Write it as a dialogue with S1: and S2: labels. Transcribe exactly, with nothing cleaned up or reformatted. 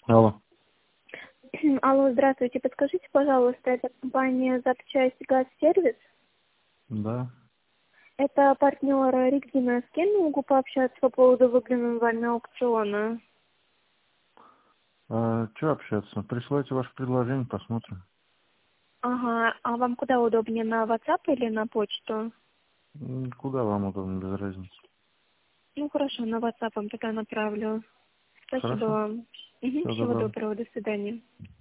S1: Алло.
S2: Алло, здравствуйте. Подскажите, пожалуйста, это компания «Запчасть Газсервис».
S1: Да.
S2: Это партнер Регина. С кем я могу пообщаться по поводу выигранного вами аукциона?
S1: А, что общаться? Присылайте ваше предложение, посмотрим.
S2: Ага. А вам куда удобнее, на WhatsApp или на почту?
S1: М, Куда вам удобно, без разницы.
S2: Ну, хорошо, на WhatsApp вам тогда направлю. Спасибо
S1: Хорошо?
S2: вам. Мгм,
S1: Всего
S2: всего
S1: доброго.
S2: доброго. До свидания.